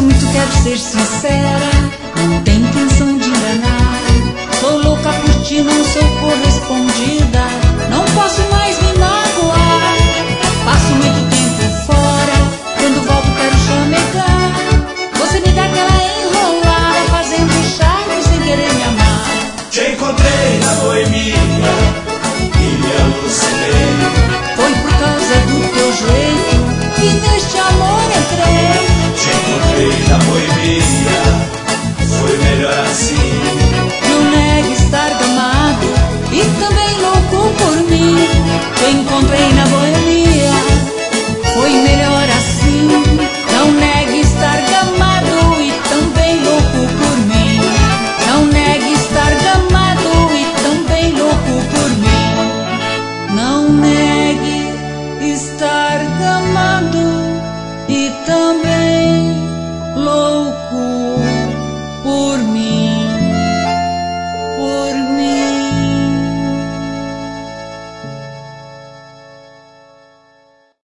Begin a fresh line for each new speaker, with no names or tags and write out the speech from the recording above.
muito, quero ser sincera, não tenho intenção de enganar. Sou louca por ti, não sou correspondida, não posso mais me magoar. Passo muito tempo fora, quando volto quero chamegar. Você me dá aquela enrolada, fazendo charme sem querer me amar.
Te encontrei na boemia e me alucinei.
Foi por causa do teu jeito que neste amor entrei.
Te encontrei na boemia, foi melhor assim.
Não negue estar gamado e também louco por mim. Te encontrei